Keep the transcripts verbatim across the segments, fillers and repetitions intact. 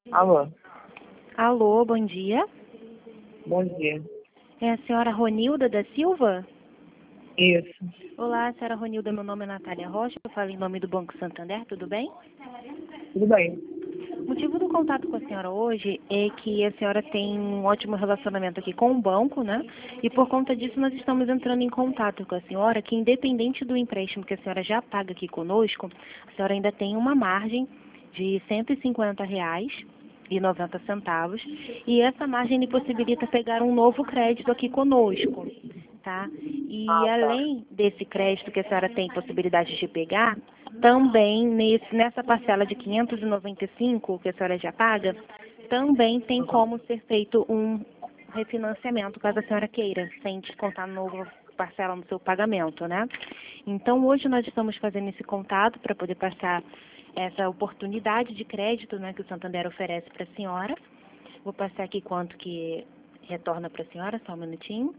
Alô, Alô, bom dia. bom dia. É a senhora Ronilda da Silva? Isso, Olá, senhora Ronilda, meu nome é Natália Rocha, eu falo em nome do Banco Santander, tudo bem? tudo bem. O motivo do contato com a senhora hoje é que a senhora tem um ótimo relacionamento aqui com o banco, né? E por conta disso nós estamos entrando em contato com a senhora, que independente do empréstimo que a senhora já paga aqui conosco, a senhora ainda tem uma margem de cento e cinquenta reais e noventa centavos, e essa margem lhe possibilita pegar um novo crédito aqui conosco, tá? E Ah, tá. além desse crédito que a senhora tem possibilidade de pegar, também nesse, nessa parcela de quinhentos e noventa e cinco que a senhora já paga, também tem como ser feito um refinanciamento, caso a senhora queira, sem descontar no parcela no seu pagamento, né? Então hoje nós estamos fazendo esse contato para poder passar essa oportunidade de crédito, né, que o Santander oferece para a senhora. Vou passar aqui quanto que retorna para a senhora, só um minutinho.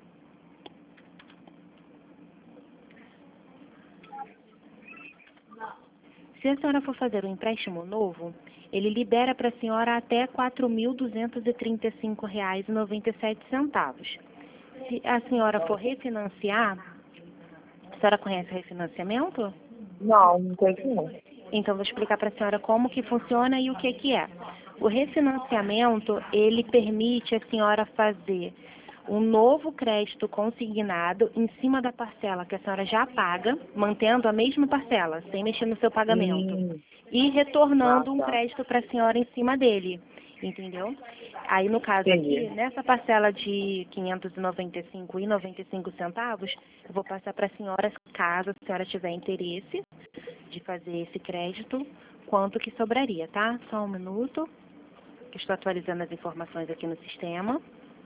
Se a senhora for fazer um empréstimo novo, ele libera para a senhora até quatro mil duzentos e trinta e cinco reais e noventa e sete centavos. Se a senhora for refinanciar, a senhora conhece refinanciamento? Não, não conheço não. Então, vou explicar para a senhora como que funciona e o que que é. O refinanciamento, ele permite a senhora fazer um novo crédito consignado em cima da parcela que a senhora já paga, mantendo a mesma parcela, sem mexer no seu pagamento, Hum, e ah, retornando um tá. crédito para a senhora em cima dele, entendeu? Aí, no caso aqui, Entendi. nessa parcela de quinhentos e noventa e cinco reais e noventa e cinco centavos, eu vou passar para a senhora, caso a senhora tiver interesse de fazer esse crédito, quanto que sobraria, tá? Só um minuto, que estou atualizando as informações aqui no sistema.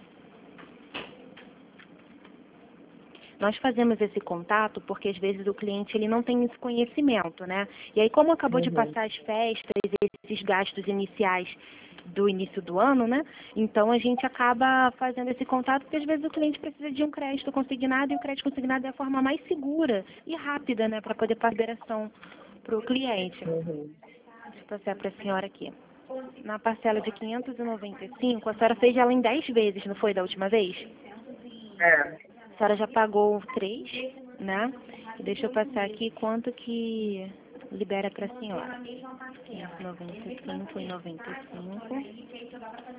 Nós fazemos esse contato porque às vezes o cliente ele não tem esse conhecimento, né? E aí como acabou de Uhum. passar as festas, esses gastos iniciais do início do ano, né? Então a gente acaba fazendo esse contato porque às vezes o cliente precisa de um crédito consignado e o crédito consignado é a forma mais segura e rápida, né? Para poder fazer a liberação para o cliente. Uhum. Deixa eu passar para a senhora aqui. Na parcela de quinhentos e noventa e cinco, a senhora fez ela em dez vezes, não foi da última vez? É, A senhora já pagou três, né? Deixa eu passar aqui quanto que libera para a senhora. noventa e cinco e noventa e cinco.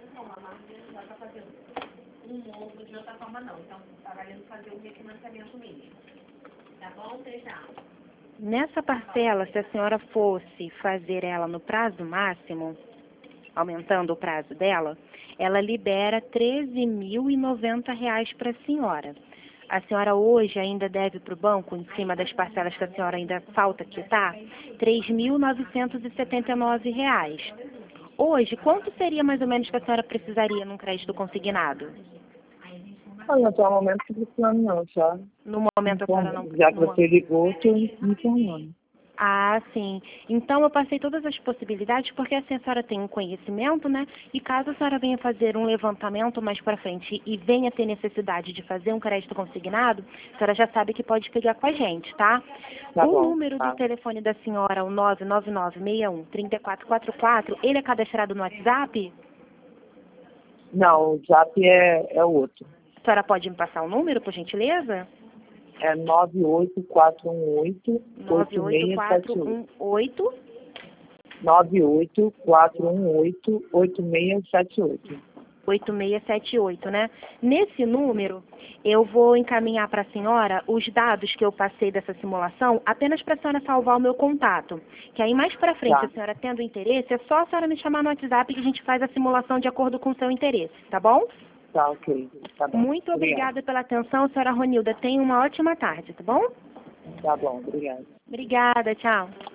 Nessa parcela, se a senhora fosse fazer ela no prazo máximo, aumentando o prazo dela, ela libera treze mil e noventa reais para a senhora. A senhora hoje ainda deve para o banco, em cima das parcelas que a senhora ainda falta quitar, três mil novecentos e setenta e nove reais. Hoje, quanto seria mais ou menos que a senhora precisaria num crédito consignado? olha, até o momento não estou precisando não, só No momento a senhora não... informando. Já que no mo- você ligou, estou me informando. Ah, sim. Então eu passei todas as possibilidades porque assim a senhora tem um conhecimento, né? E caso a senhora venha fazer um levantamento mais para frente e venha ter necessidade de fazer um crédito consignado, a senhora já sabe que pode pegar com a gente, tá? Tá O bom, número do tá. telefone da senhora, o nove nove nove seis um três quatro quatro quatro, ele é cadastrado no WhatsApp? Não, o Zap é, é outro. A senhora pode me passar o número, por gentileza? É nove oito quatro um oito, nove oito oito seis quatro sete oito. um oito. nove oito quatro um oito, oito seis sete oito. oito seis sete oito, né? Nesse número, eu vou encaminhar para a senhora os dados que eu passei dessa simulação, apenas para a senhora salvar o meu contato. Que aí mais para frente, Tá, a senhora tendo interesse, é só a senhora me chamar no WhatsApp que a gente faz a simulação de acordo com o seu interesse, tá bom? tá, ok. Tá bom. Muito Obrigado. obrigada pela atenção, senhora Ronilda. Tenha uma ótima tarde, tá bom? Tá bom, obrigado. Obrigada, tchau.